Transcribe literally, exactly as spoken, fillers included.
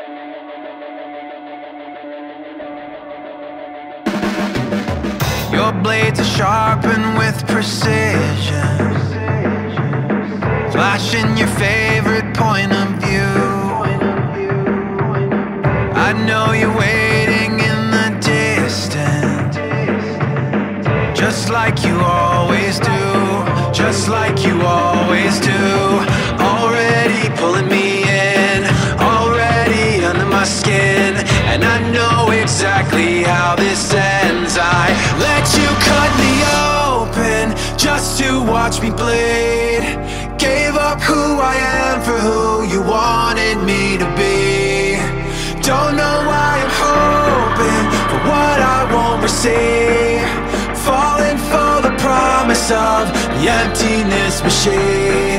Your blades are sharpened with precision, flashing your favorite point of view. I know you're waiting in the distance, just like you always do, just like you always do. Already pulling me in, already under my skin, and I know exactly how this ends. I let you cut me open just to watch me bleed. Gave up who I am for who you wanted me to be. Don't know why I'm hoping for what I won't receive, falling for the promise of the emptiness machine.